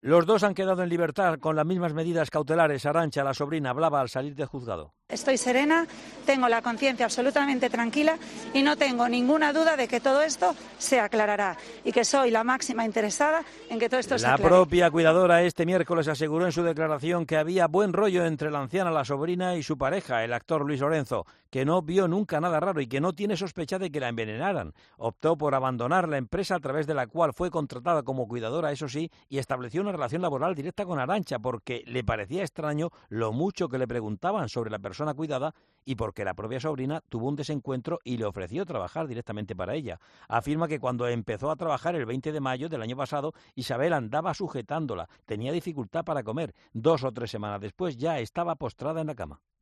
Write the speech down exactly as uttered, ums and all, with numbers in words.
Los dos han quedado en libertad con las mismas medidas cautelares. Arantxa, la sobrina, hablaba al salir del juzgado. Estoy serena, tengo la conciencia absolutamente tranquila y no tengo ninguna duda de que todo esto se aclarará y que soy la máxima interesada en que todo esto se aclare. La propia cuidadora este miércoles aseguró en su declaración que había buen rollo entre la anciana, la sobrina, y su pareja, el actor Luis Lorenzo, que no vio nunca nada raro y que no tiene sospecha de que la envenenaran. Optó por abandonar la empresa a través de la cual fue contratada como cuidadora, eso sí, y estableció una relación laboral directa con Arantxa porque le parecía extraño lo mucho que le preguntaban sobre la persona cuidada y porque la propia sobrina tuvo un desencuentro y le ofreció trabajar directamente para ella. Afirma que cuando empezó a trabajar el veinte de mayo del año pasado, Isabel andaba sujetándola, tenía dificultad para comer. Dos o tres semanas después ya estaba postrada en la cama.